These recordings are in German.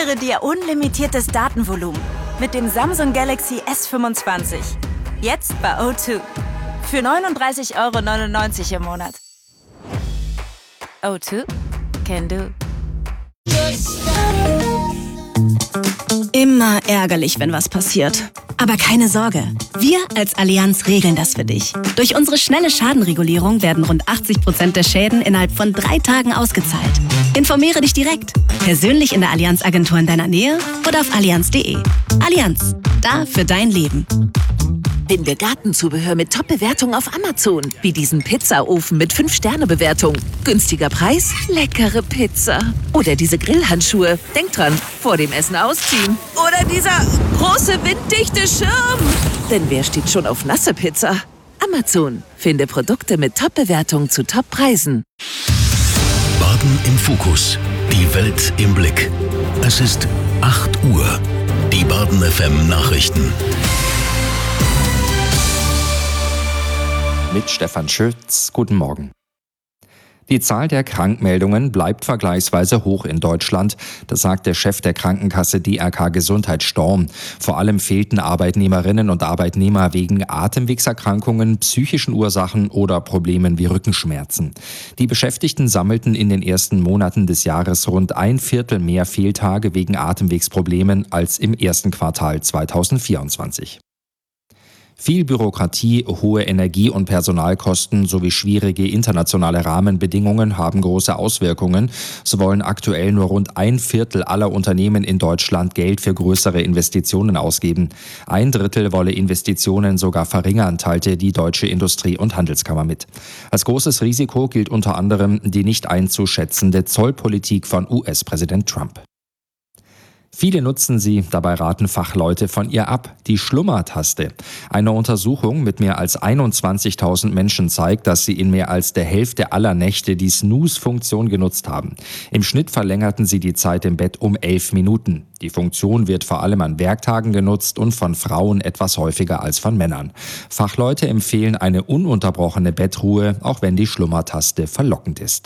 Sichere dir unlimitiertes Datenvolumen mit dem Samsung Galaxy S25. Jetzt bei O2. Für 39,99 € im Monat. O2 can do. Immer ärgerlich, wenn was passiert. Aber keine Sorge, wir als Allianz regeln das für dich. Durch unsere schnelle Schadenregulierung werden rund 80% der Schäden innerhalb von 3 Tagen ausgezahlt. Informiere dich direkt, persönlich in der Allianz-Agentur in deiner Nähe oder auf allianz.de. Allianz, da für dein Leben. Finde Gartenzubehör mit Top-Bewertung auf Amazon. Wie diesen Pizzaofen mit 5-Sterne-Bewertung. Günstiger Preis, leckere Pizza. Oder diese Grillhandschuhe. Denk dran, vor dem Essen ausziehen. Oder dieser große winddichte Schirm. Denn wer steht schon auf nasse Pizza? Amazon. Finde Produkte mit Top-Bewertung zu Top-Preisen. Baden im Fokus. Die Welt im Blick. Es ist 8 Uhr. Die Baden FM Nachrichten. Mit Stefan Schütz. Guten Morgen. Die Zahl der Krankmeldungen bleibt vergleichsweise hoch in Deutschland. Das sagt der Chef der Krankenkasse DRK Gesundheit Storm. Vor allem fehlten Arbeitnehmerinnen und Arbeitnehmer wegen Atemwegserkrankungen, psychischen Ursachen oder Problemen wie Rückenschmerzen. Die Beschäftigten sammelten in den ersten Monaten des Jahres rund 1/4 mehr Fehltage wegen Atemwegsproblemen als im ersten Quartal 2024. Viel Bürokratie, hohe Energie- und Personalkosten sowie schwierige internationale Rahmenbedingungen haben große Auswirkungen. So wollen aktuell nur rund 1/4 aller Unternehmen in Deutschland Geld für größere Investitionen ausgeben. 1/3 wolle Investitionen sogar verringern, teilte die Deutsche Industrie- und Handelskammer mit. Als großes Risiko gilt unter anderem die nicht einzuschätzende Zollpolitik von US-Präsident Trump. Viele nutzen sie, dabei raten Fachleute von ihr ab. Die Schlummertaste. Eine Untersuchung mit mehr als 21.000 Menschen zeigt, dass sie in mehr als der Hälfte aller Nächte die Snooze-Funktion genutzt haben. Im Schnitt verlängerten sie die Zeit im Bett um 11 Minuten. Die Funktion wird vor allem an Werktagen genutzt und von Frauen etwas häufiger als von Männern. Fachleute empfehlen eine ununterbrochene Bettruhe, auch wenn die Schlummertaste verlockend ist.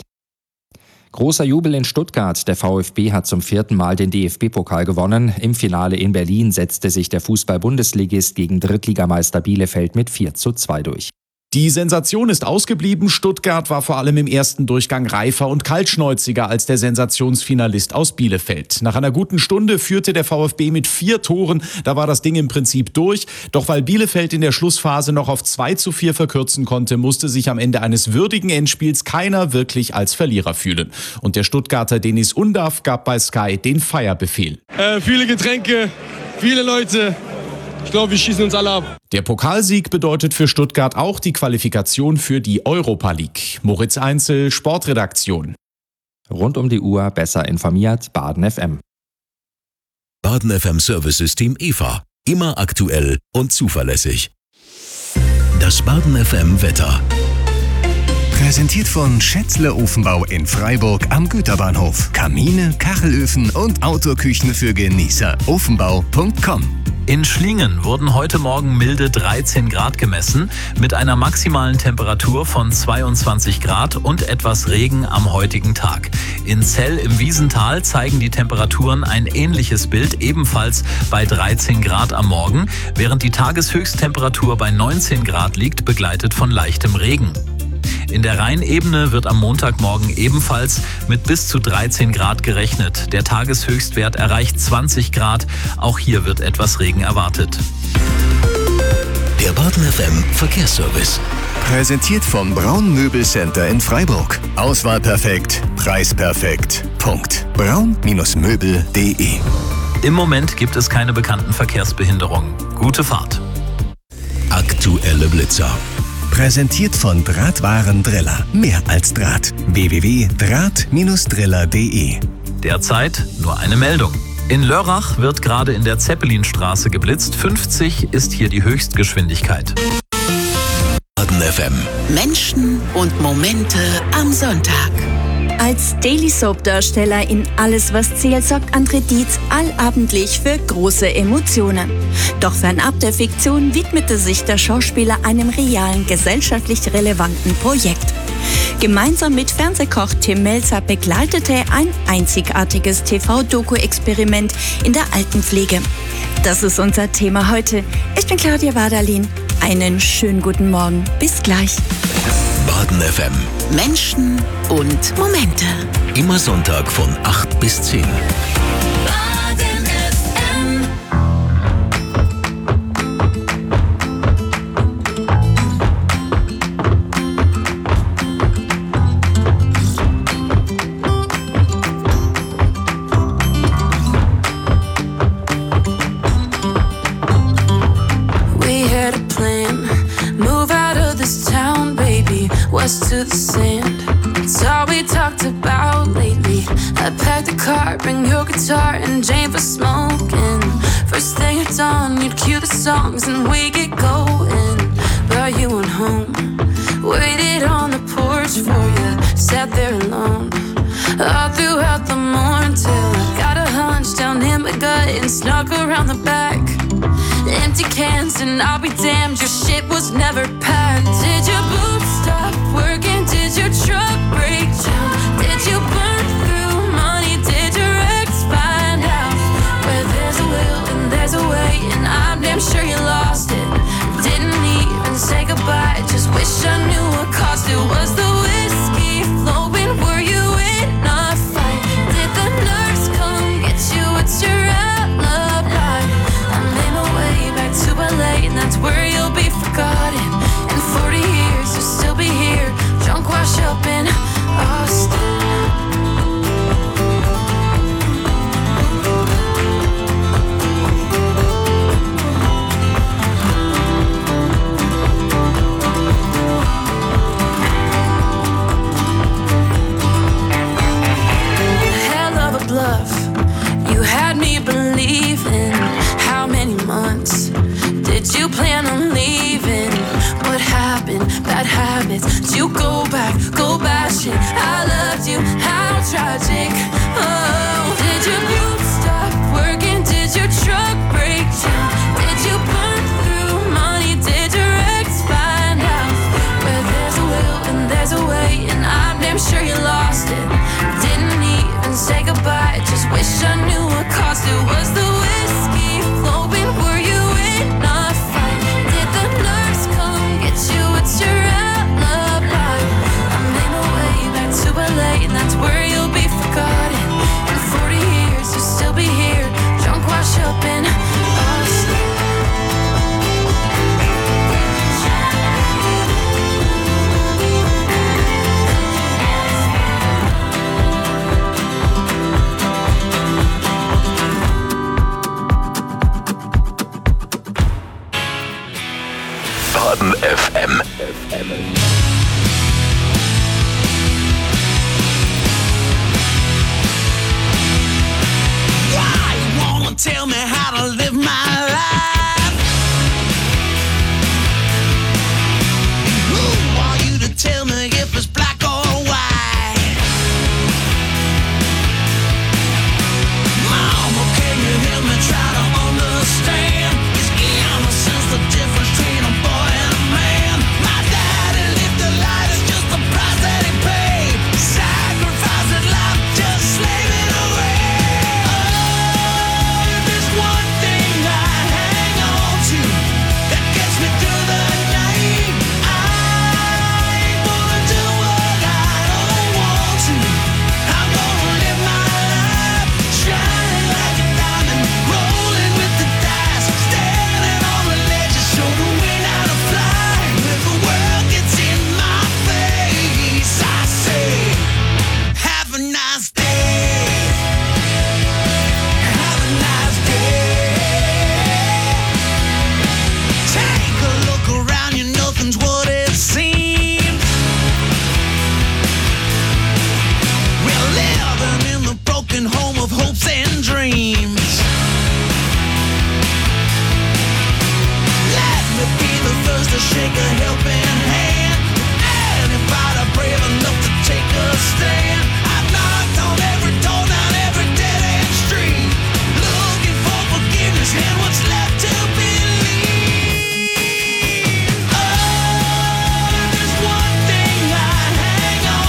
Großer Jubel in Stuttgart. Der VfB hat zum 4. Mal den DFB-Pokal gewonnen. Im Finale in Berlin setzte sich der Fußball-Bundesligist gegen Drittligameister Bielefeld mit 4:2 durch. Die Sensation ist ausgeblieben. Stuttgart war vor allem im ersten Durchgang reifer und kaltschnäuziger als der Sensationsfinalist aus Bielefeld. Nach einer guten Stunde führte der VfB mit 4 Toren. Da war das Ding im Prinzip durch. Doch weil Bielefeld in der Schlussphase noch auf 2:4 verkürzen konnte, musste sich am Ende eines würdigen Endspiels keiner wirklich als Verlierer fühlen. Und der Stuttgarter Denis Undav gab bei Sky den Feierbefehl. Viele Getränke, viele Leute. Ich glaube, wir schießen uns alle ab. Der Pokalsieg bedeutet für Stuttgart auch die Qualifikation für die Europa League. Moritz Einzel, Sportredaktion. Rund um die Uhr besser informiert, Baden FM. Baden FM Service-System EVA. Immer aktuell und zuverlässig. Das Baden FM Wetter. Präsentiert von Schätzle Ofenbau in Freiburg am Güterbahnhof. Kamine, Kachelöfen und Outdoor-Küchen für Genießer. Ofenbau.com. In Schlingen wurden heute Morgen milde 13 Grad gemessen, mit einer maximalen Temperatur von 22 Grad und etwas Regen am heutigen Tag. In Zell im Wiesental zeigen die Temperaturen ein ähnliches Bild, ebenfalls bei 13 Grad am Morgen, während die Tageshöchsttemperatur bei 19 Grad liegt, begleitet von leichtem Regen. In der Rheinebene wird am Montagmorgen ebenfalls mit bis zu 13 Grad gerechnet. Der Tageshöchstwert erreicht 20 Grad. Auch hier wird etwas Regen erwartet. Der Baden FM Verkehrsservice. Präsentiert vom Braun Möbelcenter in Freiburg. Auswahl perfekt, Preis perfekt. Punkt. Braun-Möbel.de. Im Moment gibt es keine bekannten Verkehrsbehinderungen. Gute Fahrt. Aktuelle Blitzer. Präsentiert von Drahtwaren Driller. Mehr als Draht. www.draht-driller.de. Derzeit nur eine Meldung. In Lörrach wird gerade in der Zeppelinstraße geblitzt. 50 ist hier die Höchstgeschwindigkeit. Baden FM. Menschen und Momente am Sonntag. Als Daily Soap-Darsteller in Alles, was zählt, sorgt André Dietz allabendlich für große Emotionen. Doch fernab der Fiktion widmete sich der Schauspieler einem realen, gesellschaftlich relevanten Projekt. Gemeinsam mit Fernsehkoch Tim Melzer begleitete er ein einzigartiges TV-Doku-Experiment in der Altenpflege. Das ist unser Thema heute. Ich bin Claudia Wadalin. Einen schönen guten Morgen. Bis gleich. Baden FM. Menschen und Momente. Immer Sonntag von 8 bis 10. To the sand, it's all we talked about lately. I packed a car, bring your guitar and Jane for smoking. First thing at dawn, you'd cue the songs and we get going. But you went home, waited on the porch for you, sat there alone all throughout the morning till I got a hunch down in my gut and snuck around the back. Empty cans and I'll be damned, your shit was never packed. Did your boots stop working? Did your truck break down? Did you burn through money? Did your ex find out? Where there's a will and there's a way, and I'm damn sure you lost it. Didn't even say goodbye, just wish I knew what cost it. Was the whiskey flowing? Were you in a fight? Did the nurse come get you? It's your alibi. I made my way back to LA, and that's where you'll be forgotten. In 40 years, you'll still be here, drunk, wash up in Austin. Hell of a bluff, you had me believing. How many months did you plan on leaving? What happened? Bad habits. Did you go back? Go bash it. I loved you. How tragic. Oh, did your boots stop working? Did your truck break down? Did you burn through money? Did your ex find out? Where there's a will and there's a way, and I'm damn sure you lost it. Didn't even say goodbye, just wish I knew what cost it. Was the whiskey flowing? Were you in a fight? Did the nurse come get you? It's your alibi. I made my way back to LA, and that's where you'll be forgotten. In 40 years, you'll still be here, drunk, wash up in Austin. Baden FM. Why you wanna tell me how to live my life? Who are you to tell me if it's black or white? Mama, can you help me try to understand? Is innocence the difference between a boy and a man? My daddy lived a life, it's just the price that he paid. Sacrificed his life, just slave it away. Oh, there's one thing I hang on to that gets me through the night. I ain't gonna do what I don't want to. I'm gonna live my life shining like a diamond, rolling with the dice, standing on the ledge, show the wind how to fly. When the world gets in my face, I say, have a nice day. Have a nice day. Take a look around you, nothing's what it seems. We're living in the broken home of hopes and dreams. Let me be the first to shake a helping hand. Anybody brave enough to take a stand? I've knocked on every door, down every dead-end street, looking for forgiveness and what's left to believe. Oh, there's one thing I hang on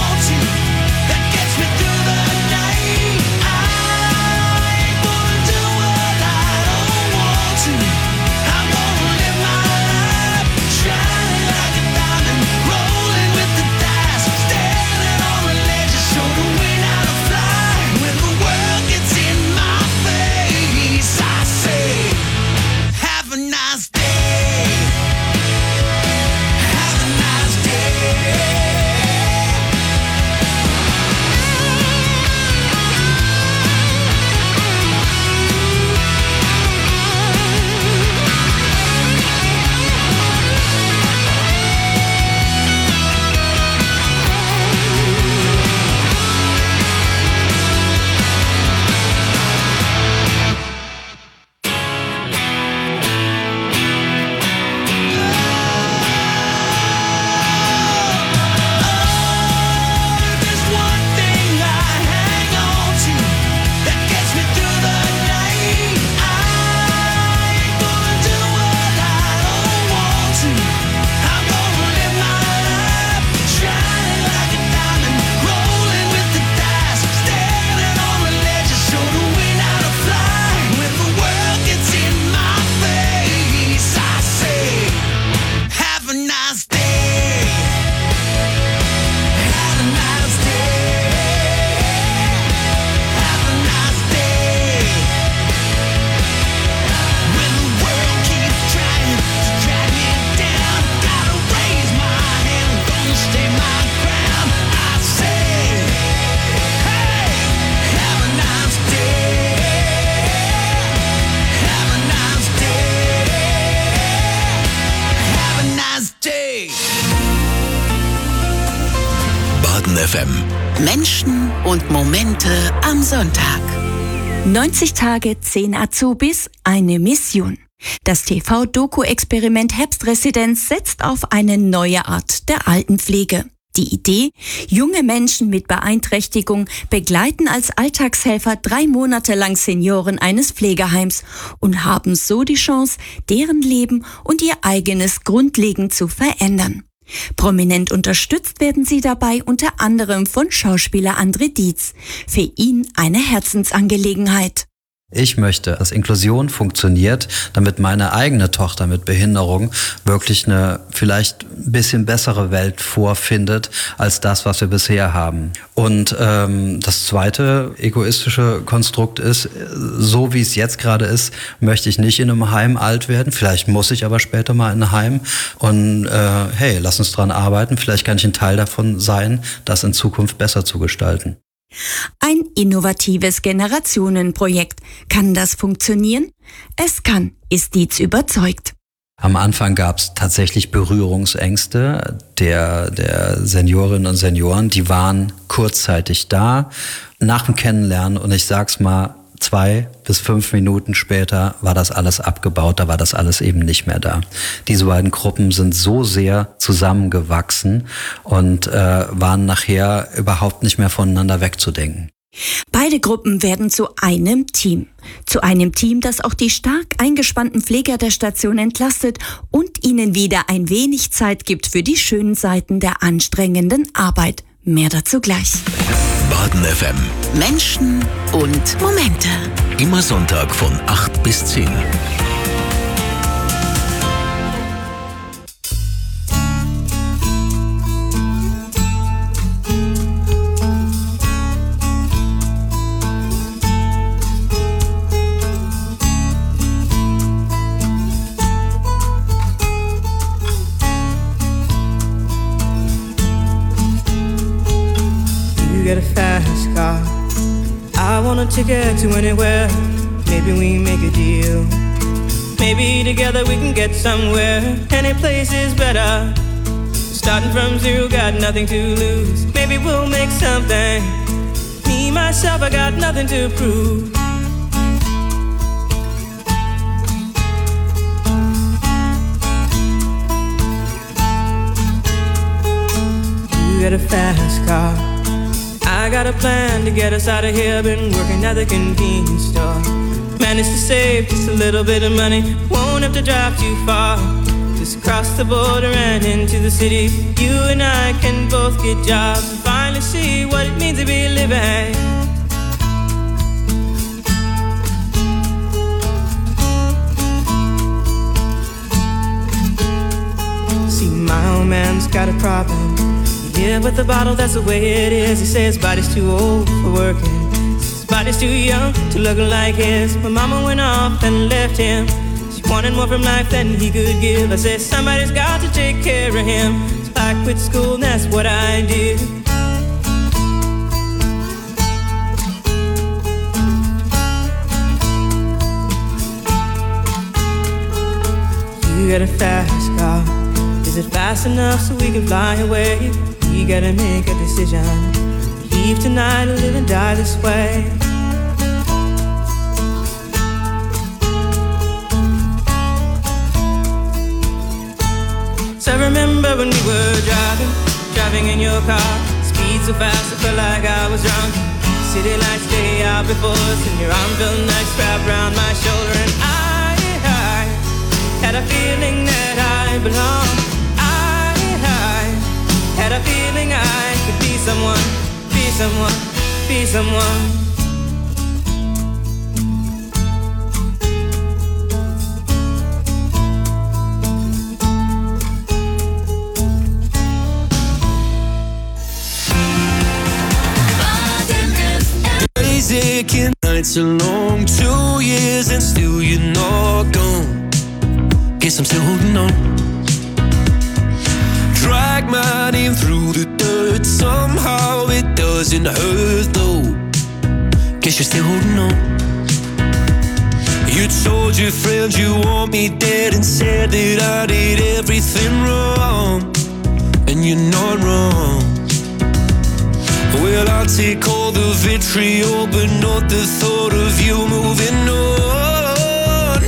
FM. Menschen und Momente am Sonntag. 90 Tage, 10 Azubis, eine Mission. Das TV-Doku-Experiment Herbstresidenz setzt auf eine neue Art der Altenpflege. Die Idee: junge Menschen mit Beeinträchtigung begleiten als Alltagshelfer 3 Monate lang Senioren eines Pflegeheims und haben so die Chance, deren Leben und ihr eigenes grundlegend zu verändern. Prominent unterstützt werden sie dabei unter anderem von Schauspieler André Dietz. Für ihn eine Herzensangelegenheit. Ich möchte, dass Inklusion funktioniert, damit meine eigene Tochter mit Behinderung wirklich eine vielleicht ein bisschen bessere Welt vorfindet, als das, was wir bisher haben. Und das zweite egoistische Konstrukt ist, so wie es jetzt gerade ist, möchte ich nicht in einem Heim alt werden. Vielleicht muss ich aber später mal in ein Heim. Und hey, lass uns dran arbeiten. Vielleicht kann ich ein Teil davon sein, das in Zukunft besser zu gestalten. Ein innovatives Generationenprojekt. Kann das funktionieren? Es kann, ist Dietz überzeugt. Am Anfang gab es tatsächlich Berührungsängste der Seniorinnen und Senioren. Die waren kurzzeitig da, nach dem Kennenlernen, und ich sag's mal, 2 bis 5 Minuten später war das alles abgebaut, da war das alles eben nicht mehr da. Diese beiden Gruppen sind so sehr zusammengewachsen und waren nachher überhaupt nicht mehr voneinander wegzudenken. Beide Gruppen werden zu einem Team. Zu einem Team, das auch die stark eingespannten Pfleger der Station entlastet und ihnen wieder ein wenig Zeit gibt für die schönen Seiten der anstrengenden Arbeit. Mehr dazu gleich. Baden FM. Menschen und Momente. Immer Sonntag von 8 bis 10. Get a fast car. I want a ticket to anywhere. Maybe we make a deal. Maybe together we can get somewhere. Any place is better. Starting from zero, got nothing to lose. Maybe we'll make something. Me, myself, I got nothing to prove. You got a fast car. I got a plan to get us out of here. Been working at the convenience store. Managed to save just a little bit of money. Won't have to drive too far. Just cross the border and into the city. You and I can both get jobs and finally see what it means to be living. See, my old man's got a problem. Yeah, with the bottle, that's the way it is. He says his body's too old for working. His body's too young to look like his. My mama went off and left him. She wanted more from life than he could give. I said, somebody's got to take care of him. So I quit school and that's what I did. You got a fast car. Is it fast enough so we can fly away? We gotta make a decision. Leave tonight or live and die this way. So I remember when we were driving in your car. Speed so fast I felt like I was drunk. City lights stay out before us, and your arm felt nice wrapped around my shoulder. And I had a feeling that I belonged. Had a feeling I could be someone, be someone, be someone. Days aching, nights are long. 2 years and still you're not gone. Guess I'm still holding on. Drag my name through the dirt. Somehow it doesn't hurt though. Guess you're still holding on. You told your friends you want me dead and said that I did everything wrong. And you're not wrong. Well, I'll take all the vitriol, but not the thought of you moving on.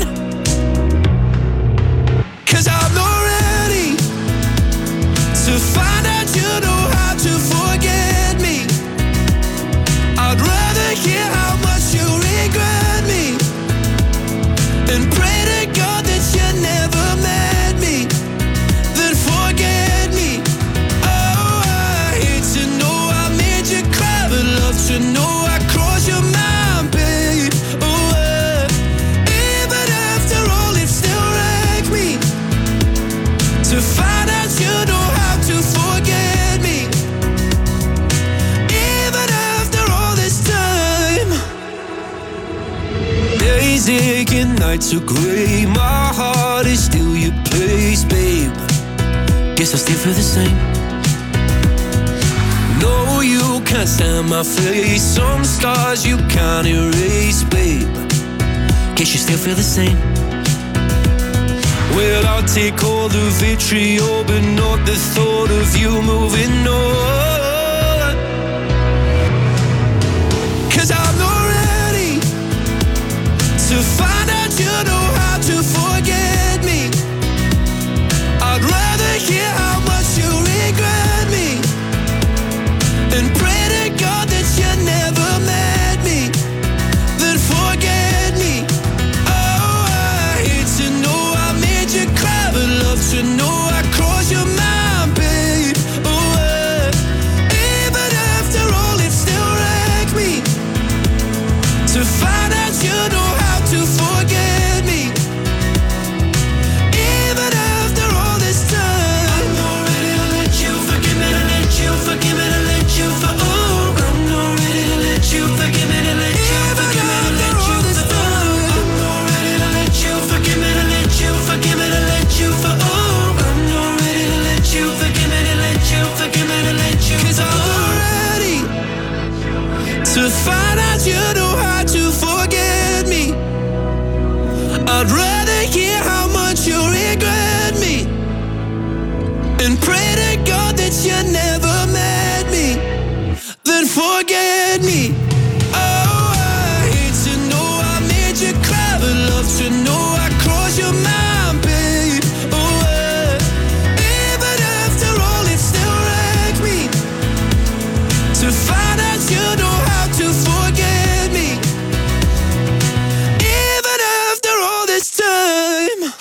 'Cause I'm not ready to find out you know how to forget me. I'd rather hear how much you regret me and pray to God that you never met me, then forget me. Oh, I hate to know I made you cry, but love to know I crossed your mind, babe. Oh, even after all, it still wrecked me to find out you know how to forget me. Even after all this time, days aching, nights are gray. My heart is still your place, babe. Guess I still feel the same. No, you can't stand my face. Some scars you can't erase, babe. Guess you still feel the same. Well, I'll take all the vitriol, but not the thought of you moving on. 'Cause I'm not ready to find out you know how to forget me. I'd rather hear how much you regret me and pray to God that you never met me, then forget me. Oh, I hate to know I made you cry, but love to know I crossed your mind, babe. Oh, even after all, it still wrecked me to find out you know how to forget me. Even after all this time, I'm not ready to let you forgive me, to let you forgive me, to let you for. Oh, I'm not ready to let you forgive me, to let you forgive me, to let you for. I'm not ready to let you forgive me, to let you forgive me, to let you for. Oh, I'm not ready to let you forgive me, to let you forgive me, to let you. 'Cause I'm not ready to find out you know how to forget me. I'd rather hear how much you regret me and pray to God that you never met me, then forget me. Oh, I hate to know I made you cry, but love to know I crossed your mind, babe. Oh, even after all, it still wrecked me to find out you know how to forget me. Even after all this time.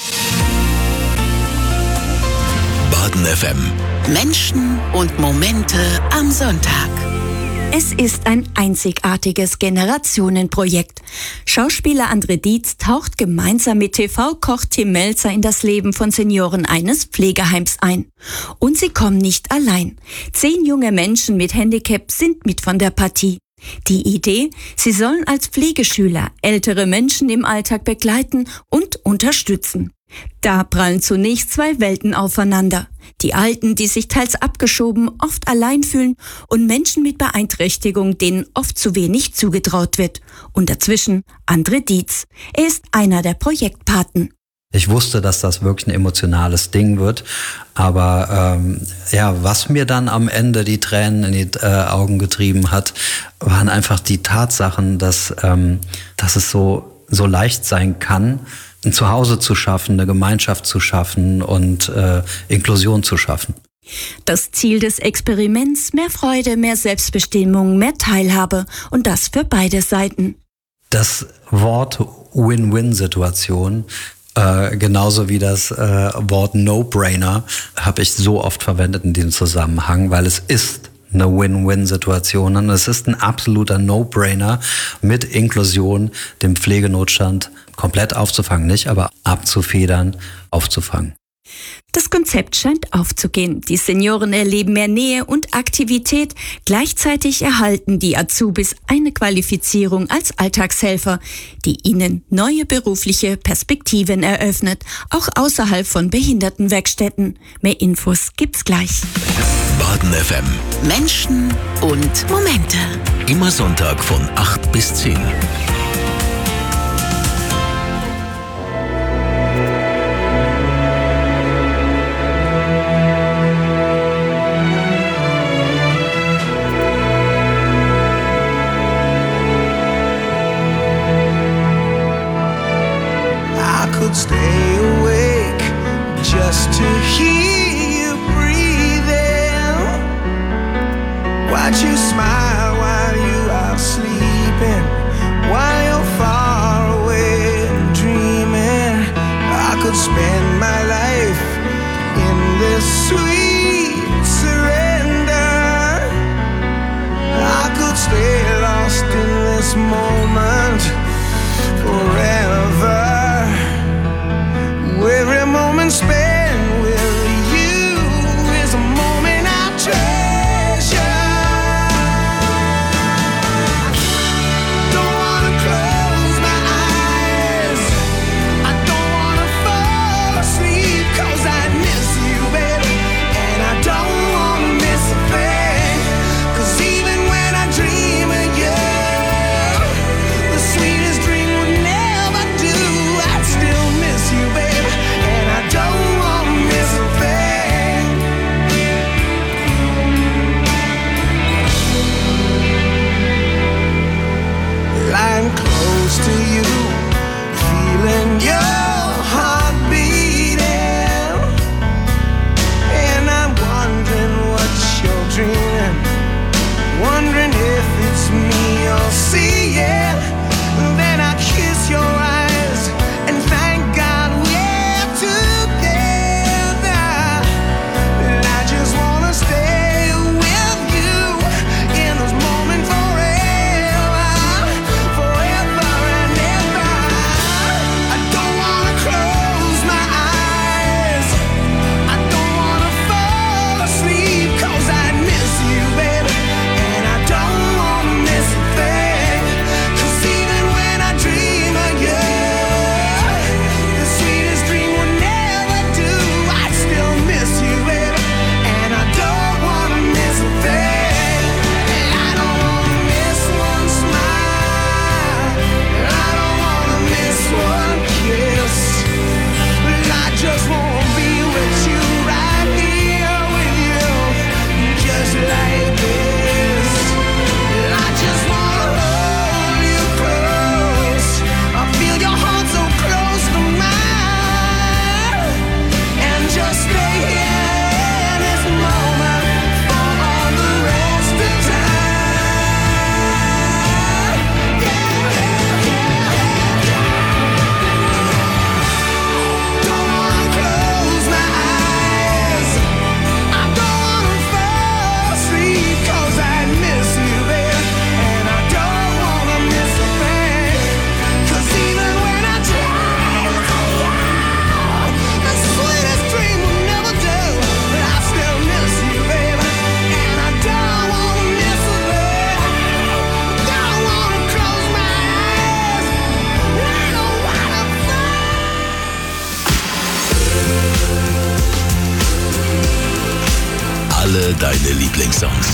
Baden FM. Menschen und Momente am Sonntag. Es ist ein einzigartiges Generationenprojekt. Schauspieler André Dietz taucht gemeinsam mit TV-Koch Tim Melzer in das Leben von Senioren eines Pflegeheims ein. Und sie kommen nicht allein. 10 junge Menschen mit Handicap sind mit von der Partie. Die Idee, sie sollen als Pflegeschüler ältere Menschen im Alltag begleiten und unterstützen. Da prallen zunächst 2 Welten aufeinander. Die Alten, die sich teils abgeschoben, oft allein fühlen, und Menschen mit Beeinträchtigung, denen oft zu wenig zugetraut wird. Und dazwischen André Dietz. Er ist einer der Projektpaten. Ich wusste, dass das wirklich ein emotionales Ding wird, aber was mir dann am Ende die Tränen in die Augen getrieben hat, waren einfach die Tatsachen, dass es so leicht sein kann, ein Zuhause zu schaffen, eine Gemeinschaft zu schaffen und Inklusion zu schaffen. Das Ziel des Experiments: mehr Freude, mehr Selbstbestimmung, mehr Teilhabe, und das für beide Seiten. Das Wort Win-Win-Situation, genauso wie das Wort No-Brainer, habe ich so oft verwendet in diesem Zusammenhang, weil es ist eine Win-Win-Situation und es ist ein absoluter No-Brainer, mit Inklusion den Pflegenotstand komplett aufzufangen, nicht, aber abzufedern, aufzufangen. Das Konzept scheint aufzugehen. Die Senioren erleben mehr Nähe und Aktivität. Gleichzeitig erhalten die Azubis eine Qualifizierung als Alltagshelfer, die ihnen neue berufliche Perspektiven eröffnet, auch außerhalb von Behindertenwerkstätten. Mehr Infos gibt's gleich. Baden FM. Menschen und Momente. Immer Sonntag von 8 bis 10. could stay awake just to hear you breathing. Watch you smile while you are sleeping, while you're far away and dreaming. I could spend my life in this sweet surrender. I could stay lost in this moment forever. Every moment spent with you is a moment I treasure. Don't wanna close my eyes, I don't wanna fall asleep, 'cause I miss you, baby, and I don't wanna miss a thing. 'Cause even when I dream of you, the sweetest dream would never do. I'd still miss you, baby, and I don't wanna miss a thing. Lying close to you, feeling your heart beating, and I'm wondering what you're dreaming, wondering if it's me you're seeing. Then I kiss your eyes and thank God we're together. And I just wanna stay with you in this moment forever, forever and ever. I don't wanna close my eyes, I don't wanna fall asleep, 'cause I miss you, baby, and I don't wanna miss a thing. 'Cause even when I dream of you, the sweetest dream would never do. I'd still miss you, baby, and I don't wanna miss a thing. I don't wanna miss one smile, I don't wanna miss one kiss, I just wanna be with you, right here with you, just like this. I just wanna hold you close, I feel your heart so close to mine, and just stay here in this moment for all the rest of time. Don't wanna close my eyes, I don't wanna fall asleep, 'cause I miss you, baby, and I don't wanna miss a thing. 'Cause even when I dream of you, the sweetest dream will never do. But I still miss you, baby, and I don't wanna miss a thing. Don't wanna close my eyes, I don't wanna Alle deine Lieblingssongs.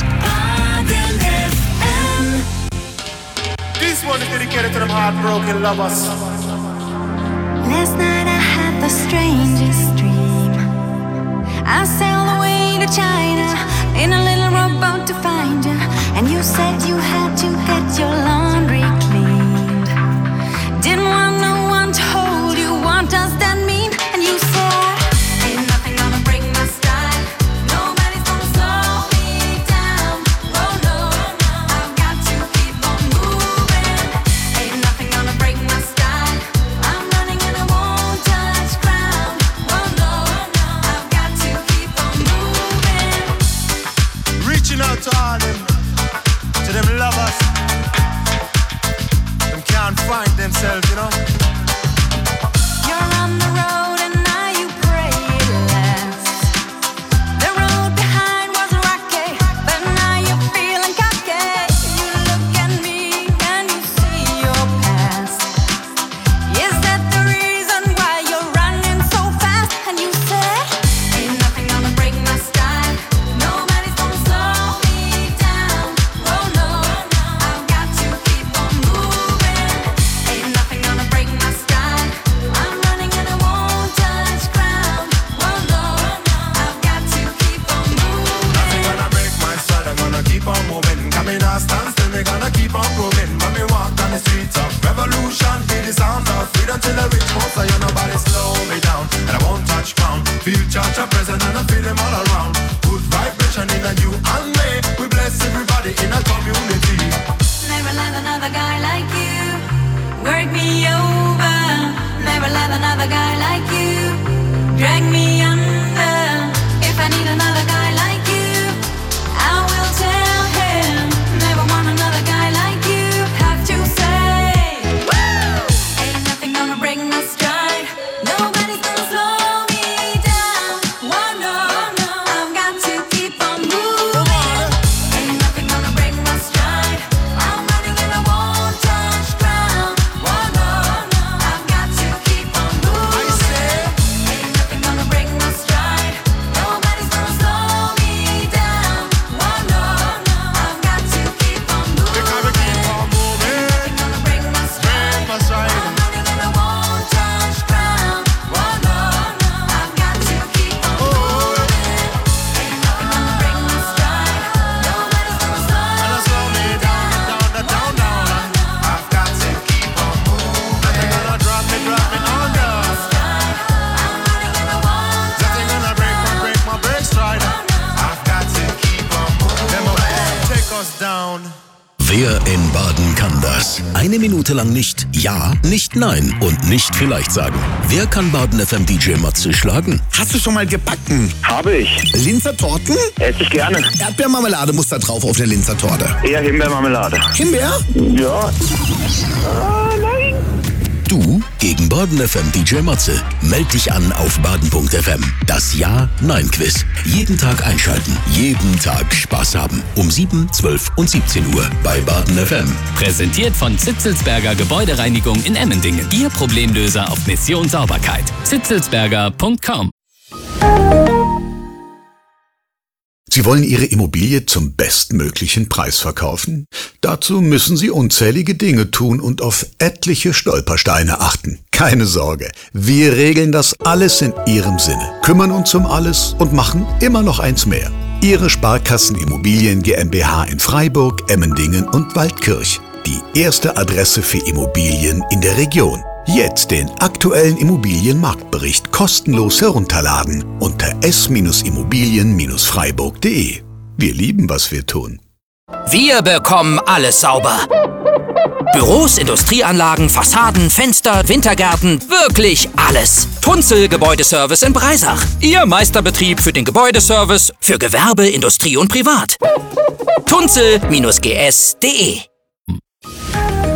This one is dedicated to them heartbroken lovers. Last night I had the strangest dream. I sailed away to China in a little rowboat to find you, and you said you had to get your laundry cleaned. Didn't want no one to hold you, what does that mean? And you said, ain't nothing gonna break my style, nobody's gonna slow me down. Oh no, I've got to keep on moving. Ain't nothing gonna break my style, I'm running and I won't touch ground. Oh no, I've got to keep on moving. them all around. Good vibration in a you and me. We bless everybody in a community. Never let another guy like you work me over. Never let another guy like you drag me under. If I need another guy like you, I will tell him. Never want another guy like you. Have to say, woo! Ain't nothing gonna break my stride. Nobody's gonna slow me down. Oh no, I've got to keep on moving. Ain't nothing gonna break my stride. I'm running and I won't touch ground. Oh no, I've got to keep on moving. Ain't nothing gonna break my stride. Nobody's gonna slow me down. Oh no, I've got to keep on moving. Ain't gonna break my stride. I'm running and I won't touch ground. Oh no, I've got to keep on moving. Ain't nothing gonna break my stride. Nobody's gonna slow me down. I've got to keep on moving. Nothing gonna drop me under. Nothing gonna break my stride. I've got to keep on moving. Them will take us down. Wer in Baden kann das? Eine Minute lang nicht Ja, nicht Nein und nicht vielleicht sagen. Wer kann Baden FM DJ Matze schlagen? Hast du schon mal gebacken? Habe ich. Linzer Torten? Esse ich gerne. Erdbeermarmelade muss da drauf auf der Linzer Torte. Eher Himbeermarmelade. Himbeer? Ja. Nein. Du gegen Baden FM DJ Matze. Meld dich an auf baden.fm. Das Ja-Nein-Quiz. Jeden Tag einschalten. Jeden Tag Spaß haben. Um 7, 12 und 17 Uhr bei Baden FM. Präsentiert von Zitzelsberger Gebäudereinigung in Emmendingen. Ihr Problemlöser auf Mission Sauberkeit. zitzelsberger.com. Sie wollen Ihre Immobilie zum bestmöglichen Preis verkaufen? Dazu müssen Sie unzählige Dinge tun und auf etliche Stolpersteine achten. Keine Sorge, wir regeln das alles in Ihrem Sinne, kümmern uns um alles und machen immer noch eins mehr. Ihre Sparkassen Immobilien GmbH in Freiburg, Emmendingen und Waldkirch. Die erste Adresse für Immobilien in der Region. Jetzt den aktuellen Immobilienmarktbericht kostenlos herunterladen unter s-immobilien-freiburg.de. Wir lieben, was wir tun. Wir bekommen alles sauber. Büros, Industrieanlagen, Fassaden, Fenster, Wintergärten, wirklich alles. Tunzel Gebäudeservice in Breisach. Ihr Meisterbetrieb für den Gebäudeservice für Gewerbe, Industrie und Privat. tunzel-gs.de